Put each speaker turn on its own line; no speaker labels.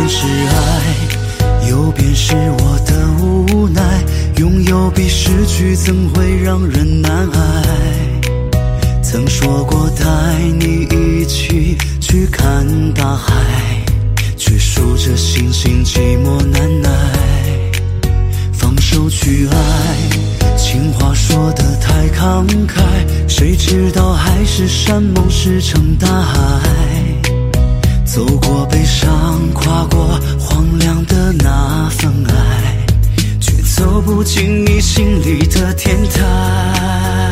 是爱，有便是我的无奈。拥有比失去怎会让人难挨？曾说过带你一起去看大海，却数着星星寂寞难耐。放手去爱，情话说得太慷慨，谁知道海誓山盟石沉大海。走过悲伤，跨过荒凉的那份爱，却走不进你心里的天台。